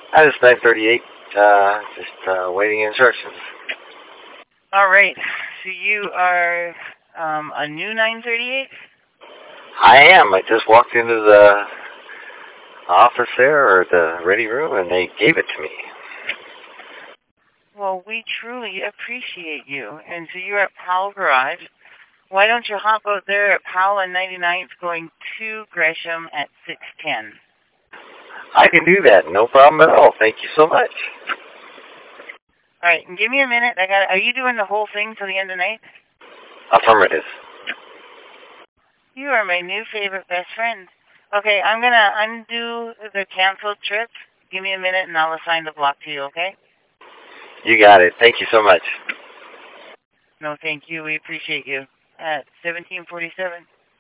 That is 938. Just waiting instructions. All right. So you are a new 938? I am. I just walked into the office there, or the ready room, and they gave it to me. Well, we truly appreciate you. And so you're at Powell Garage. Why don't you hop out there at Powell and 99th going to Gresham at 6:10? I can do that. No problem at all. Thank you so much. All right. And give me a minute. Are you doing the whole thing till the end of the night? Affirmative. You are my new favorite best friend. Okay, I'm going to undo the canceled trip. Give me a minute and I'll assign the block to you, okay? You got it. Thank you so much. No, thank you. We appreciate you. At 1747.